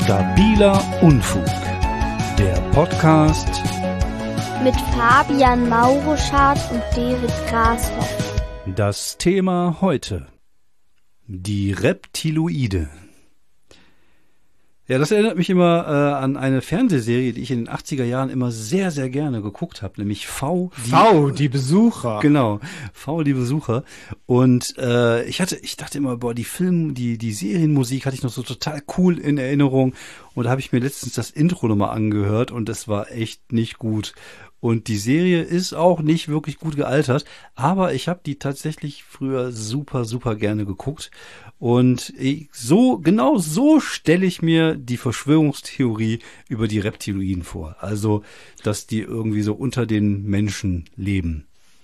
Stabiler Unfug, der Podcast mit Fabian Mauruschardt und David Grashoff. Das Thema heute: die Reptiloide. Ja, das erinnert mich immer an eine Fernsehserie, die ich in den 80er Jahren immer sehr, sehr gerne geguckt habe, nämlich die Besucher. Genau, V, die Besucher. Und ich dachte immer, die Serienmusik hatte ich noch so total cool in Erinnerung. Und da habe ich mir letztens das Intro nochmal angehört und das war echt nicht gut. Und die Serie ist auch nicht wirklich gut gealtert, aber ich habe die tatsächlich früher super, super gerne geguckt. Und genau so stelle ich mir die Verschwörungstheorie über die Reptiloiden vor. Also, dass die irgendwie so unter den Menschen leben.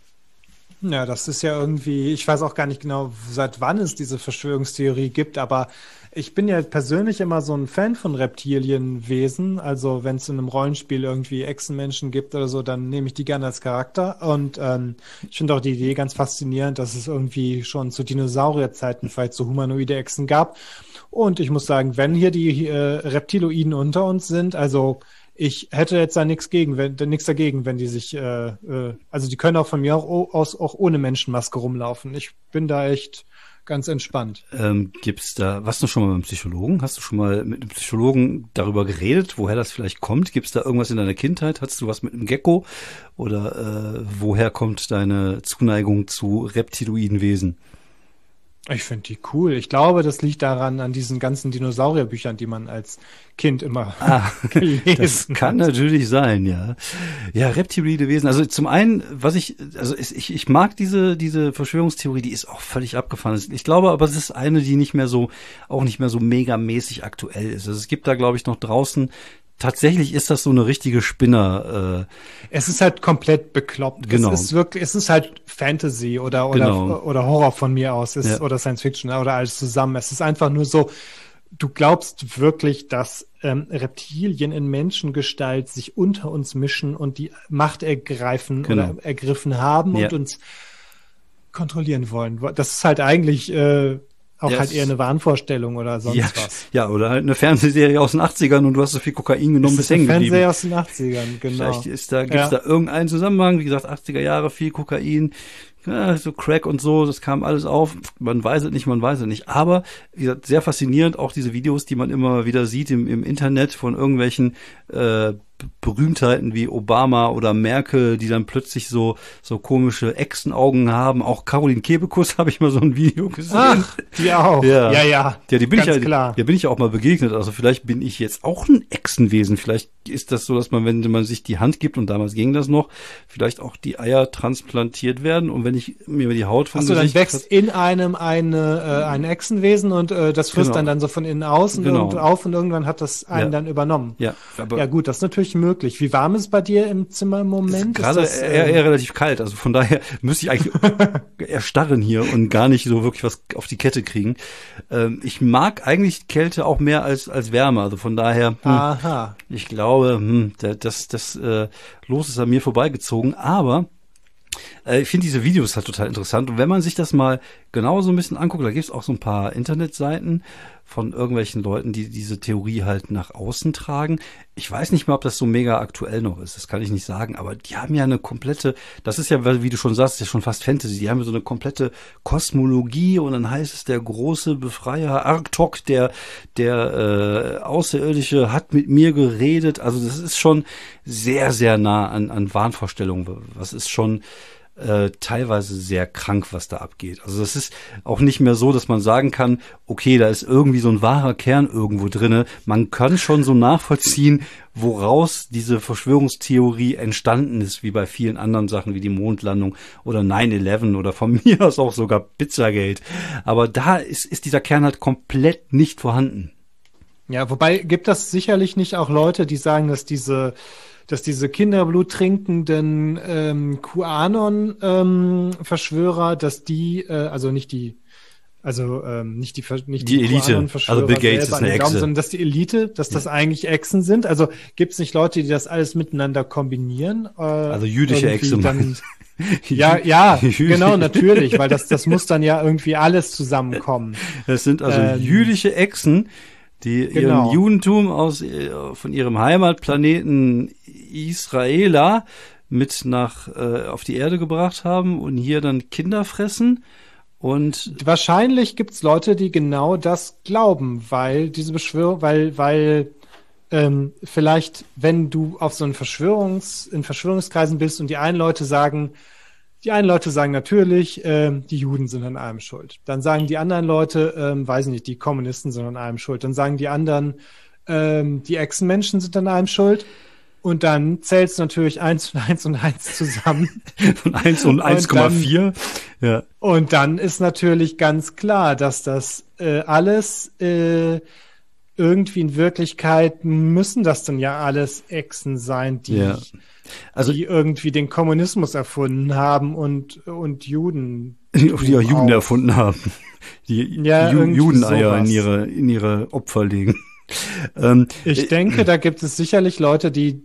Ja, das ist ja irgendwie, ich weiß auch gar nicht genau, seit wann es diese Verschwörungstheorie gibt, aber ich bin ja persönlich immer so ein Fan von Reptilienwesen. Also wenn es in einem Rollenspiel irgendwie Echsenmenschen gibt oder so, dann nehme ich die gerne als Charakter. Und ich finde auch die Idee ganz faszinierend, dass es irgendwie schon zu Dinosaurierzeiten vielleicht so humanoide Echsen gab. Und ich muss sagen, wenn hier die Reptiloiden unter uns sind, also ich hätte jetzt da nichts dagegen, wenn die sich, also die können auch von mir aus auch ohne Menschenmaske rumlaufen. Ich bin da echt ganz entspannt. Warst du schon mal mit einem Psychologen? Hast du schon mal mit einem Psychologen darüber geredet, woher das vielleicht kommt? Gibt es da irgendwas in deiner Kindheit? Hattest du was mit einem Gecko? Oder woher kommt deine Zuneigung zu reptiloiden Wesen? Ich finde die cool. Ich glaube, das liegt daran, an diesen ganzen Dinosaurierbüchern, die man als Kind immer gelesen hat. Das kann natürlich sein, ja. Ja, reptiloide Wesen. Also zum einen, ich mag diese Verschwörungstheorie, die ist auch völlig abgefahren. Ich glaube aber, es ist eine, die auch nicht mehr so megamäßig aktuell ist. Also es gibt da, glaube ich, noch draußen. Tatsächlich ist das so eine richtige Spinner. Es ist halt komplett bekloppt. Genau. Es ist halt Fantasy oder Horror von mir aus, oder Science Fiction oder alles zusammen. Es ist einfach nur so, du glaubst wirklich, dass Reptilien in Menschengestalt sich unter uns mischen und die Macht ergreifen oder ergriffen haben und uns kontrollieren wollen. Das ist halt eigentlich halt eher eine Wahnvorstellung oder sonst was. Ja, oder halt eine Fernsehserie aus den 80ern und du hast so viel Kokain genommen, bist hängen geblieben. Fernsehserie aus den 80ern, genau. Vielleicht gibt's da irgendeinen Zusammenhang, wie gesagt, 80er Jahre, viel Kokain, ja, so Crack und so, das kam alles auf. Man weiß es nicht. Aber, wie gesagt, sehr faszinierend, auch diese Videos, die man immer wieder sieht im Internet von irgendwelchen Berühmtheiten wie Obama oder Merkel, die dann plötzlich so komische Echsenaugen haben. Auch Caroline Kebekus habe ich mal so ein Video gesehen. Ach, die auch. Ja, die bin klar. Der bin ich ja auch mal begegnet. Also vielleicht bin ich jetzt auch ein Echsenwesen. Vielleicht ist das so, dass man, wenn man sich die Hand gibt, und damals ging das noch, vielleicht auch die Eier transplantiert werden. Und wenn ich mir die Haut von dann wächst in einem ein Echsenwesen und das frisst dann so von innen außen und auf und irgendwann hat das einen dann übernommen. Ja, aber ja gut, das ist natürlich möglich. Wie warm ist es bei dir im Zimmer im Moment? Gerade eher relativ kalt. Also von daher müsste ich eigentlich erstarren hier und gar nicht so wirklich was auf die Kette kriegen. Ich mag eigentlich Kälte auch mehr als Wärme. Also von daher, ich glaube, das Los ist an mir vorbeigezogen. Aber ich finde diese Videos halt total interessant. Und wenn man sich das mal genau so ein bisschen anguckt, da gibt es auch so ein paar Internetseiten von irgendwelchen Leuten, die diese Theorie halt nach außen tragen. Ich weiß nicht mal, ob das so mega aktuell noch ist. Das kann ich nicht sagen. Aber die haben ja eine komplette, das ist ja, wie du schon sagst, ja schon fast Fantasy. Die haben ja so eine komplette Kosmologie und dann heißt es, der große Befreier Arktok, der Außerirdische hat mit mir geredet. Also das ist schon sehr, sehr nah an Wahnvorstellungen. Was ist schon teilweise sehr krank, was da abgeht. Also das ist auch nicht mehr so, dass man sagen kann, okay, da ist irgendwie so ein wahrer Kern irgendwo drinne. Man kann schon so nachvollziehen, woraus diese Verschwörungstheorie entstanden ist, wie bei vielen anderen Sachen wie die Mondlandung oder 9/11 oder von mir aus auch sogar Pizzagate. Aber da ist dieser Kern halt komplett nicht vorhanden. Ja, wobei gibt das sicherlich nicht auch Leute, die sagen, dass diese Kinderblut trinkenden QAnon-Verschwörer, dass die, nicht die Elite, also Bill Gates ist eine Echse, sondern dass die Elite, dass das eigentlich Echsen sind. Also gibt es nicht Leute, die das alles miteinander kombinieren? Also jüdische Echse. Ja, genau, natürlich, weil das muss dann ja irgendwie alles zusammenkommen. Das sind also jüdische Echsen, die ihren Judentum von ihrem Heimatplaneten Israela mit auf die Erde gebracht haben und hier dann Kinder fressen. Und wahrscheinlich gibt's Leute, die genau das glauben, weil diese Beschwörung, weil vielleicht, wenn du auf so in Verschwörungskreisen bist und die einen Leute sagen natürlich, die Juden sind an allem schuld. Dann sagen die anderen Leute, weiß nicht, die Kommunisten sind an allem schuld. Dann sagen die anderen, die Echsenmenschen sind an allem schuld. Und dann zählst du natürlich 1 und 1 und 1 zusammen. Von 1 und 1,4. Ja. Und dann ist natürlich ganz klar, dass das alles irgendwie in Wirklichkeit müssen das dann ja alles Echsen sein, die irgendwie den Kommunismus erfunden haben und Juden. Die ja Juden erfunden haben. Die Judeneier in ihre Opfer legen. Ich denke, da gibt es sicherlich Leute, die,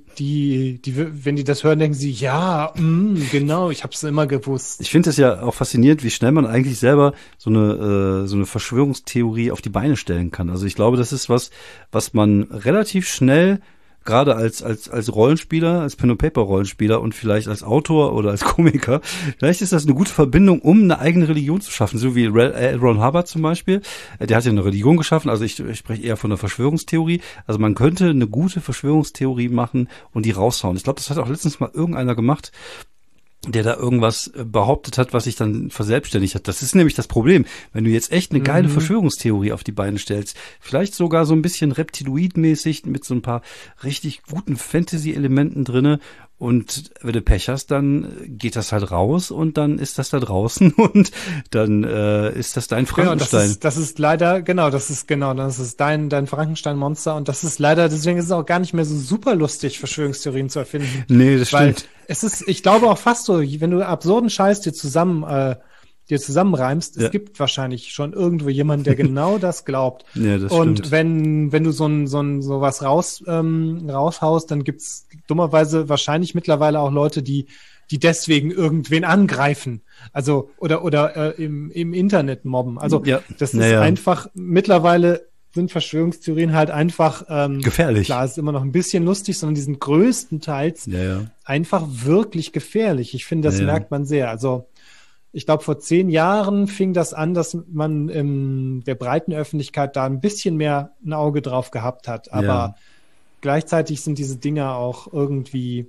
wenn die das hören, denken sie, ja, genau, ich habe es immer gewusst. Ich finde es ja auch faszinierend, wie schnell man eigentlich selber so eine Verschwörungstheorie auf die Beine stellen kann. Also ich glaube, das ist was man relativ schnell gerade als Rollenspieler, als Pen-and-Paper-Rollenspieler und vielleicht als Autor oder als Komiker, vielleicht ist das eine gute Verbindung, um eine eigene Religion zu schaffen, so wie Ron Hubbard zum Beispiel. Der hat ja eine Religion geschaffen, also ich spreche eher von einer Verschwörungstheorie. Also man könnte eine gute Verschwörungstheorie machen und die raushauen. Ich glaube, das hat auch letztens mal irgendeiner gemacht, der da irgendwas behauptet hat, was sich dann verselbstständigt hat. Das ist nämlich das Problem. Wenn du jetzt echt eine geile Verschwörungstheorie auf die Beine stellst, vielleicht sogar so ein bisschen Reptiloid-mäßig mit so ein paar richtig guten Fantasy-Elementen drinne, und wenn du Pech hast, dann geht das halt raus und dann ist das da draußen und dann ist das dein Frankenstein. Genau, das ist leider, das ist dein Frankenstein-Monster, und das ist leider, deswegen ist es auch gar nicht mehr so super lustig, Verschwörungstheorien zu erfinden. Nee, das stimmt. Es ist, ich glaube auch fast so, wenn du absurden Scheiß dir zusammenreimst, es gibt wahrscheinlich schon irgendwo jemanden, der genau das glaubt. Ja, das und stimmt. wenn du sowas raushaust, dann gibt's dummerweise wahrscheinlich mittlerweile auch Leute, die deswegen irgendwen angreifen. Also, oder im Internet mobben. Also, das ist einfach, mittlerweile sind Verschwörungstheorien halt einfach gefährlich. Klar, es ist immer noch ein bisschen lustig, sondern die sind größtenteils einfach wirklich gefährlich. Ich finde, das merkt man sehr. Also, ich glaube, vor 10 Jahren fing das an, dass man in der breiten Öffentlichkeit da ein bisschen mehr ein Auge drauf gehabt hat. Aber gleichzeitig sind diese Dinger auch irgendwie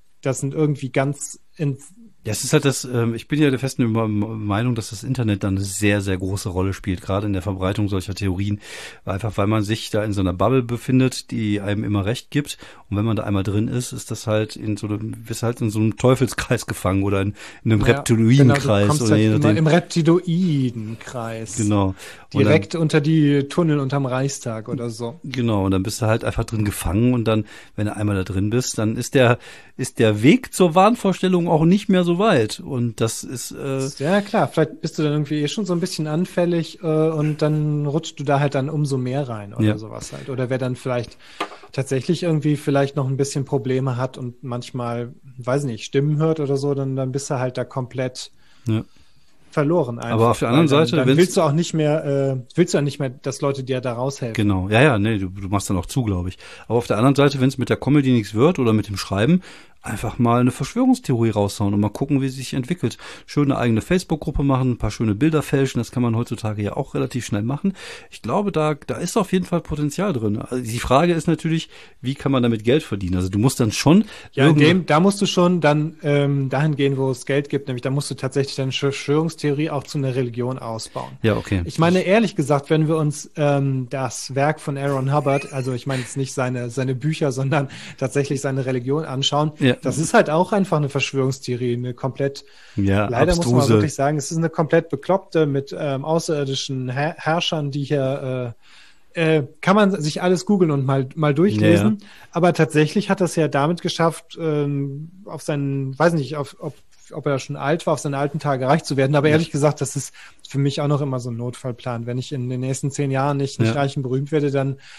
ganz Ja, es ist halt ich bin ja der festen Meinung, dass das Internet dann eine sehr, sehr große Rolle spielt, gerade in der Verbreitung solcher Theorien. Einfach, weil man sich da in so einer Bubble befindet, die einem immer recht gibt. Und wenn man da einmal drin ist, ist das halt bist halt in so einem Teufelskreis gefangen oder in einem Reptiloidenkreis. Genau, du kommst halt immer im Reptiloidenkreis. Genau. Direkt unter die Tunnel unterm Reichstag oder so. Genau, und dann bist du halt einfach drin gefangen, und dann, wenn du einmal da drin bist, dann ist der Weg zur Wahnvorstellung auch nicht mehr so weit. Und das ist ja klar, vielleicht bist du dann irgendwie schon so ein bisschen anfällig und dann rutscht du da halt dann umso mehr rein oder sowas halt. Oder wer dann vielleicht tatsächlich irgendwie vielleicht noch ein bisschen Probleme hat und manchmal, weiß nicht, Stimmen hört oder so, dann bist du halt da komplett verloren einfach. Aber auf der anderen Seite, dann willst du auch nicht mehr, dass Leute dir da raushelfen. Genau, nee, du machst dann auch zu, glaube ich. Aber auf der anderen Seite, wenn es mit der Comedy nichts wird oder mit dem Schreiben, einfach mal eine Verschwörungstheorie raushauen und mal gucken, wie sie sich entwickelt. Schöne eigene Facebook-Gruppe machen, ein paar schöne Bilder fälschen, das kann man heutzutage ja auch relativ schnell machen. Ich glaube, da ist auf jeden Fall Potenzial drin. Also die Frage ist natürlich, wie kann man damit Geld verdienen? Also du musst dann schon... Ja, da musst du schon dann dahin gehen, wo es Geld gibt, nämlich da musst du tatsächlich deine Verschwörungstheorie auch zu einer Religion ausbauen. Ja, okay. Ich meine, ehrlich gesagt, wenn wir uns das Werk von Aaron Hubbard, also ich meine jetzt nicht seine Bücher, sondern tatsächlich seine Religion anschauen, das ist halt auch einfach eine Verschwörungstheorie, eine komplett, leider abstruse. Muss man wirklich sagen, es ist eine komplett bekloppte mit außerirdischen Herrschern, die hier kann man sich alles googeln und mal durchlesen. Ja. Aber tatsächlich hat das ja damit geschafft, auf seinen, weiß nicht, ob er schon alt war, auf seine alten Tage reich zu werden. Aber ehrlich gesagt, das ist für mich auch noch immer so ein Notfallplan. Wenn ich in den nächsten 10 Jahren nicht reich und berühmt werde, dann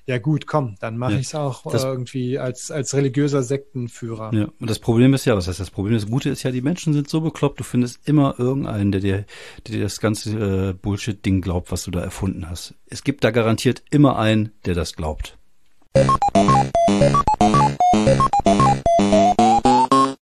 Ja gut, komm, dann mache ich es auch irgendwie als religiöser Sektenführer. Ja, und das Problem ist ja, was heißt das Problem? Das Gute ist ja, die Menschen sind so bekloppt, du findest immer irgendeinen, der dir das ganze Bullshit-Ding glaubt, was du da erfunden hast. Es gibt da garantiert immer einen, der das glaubt.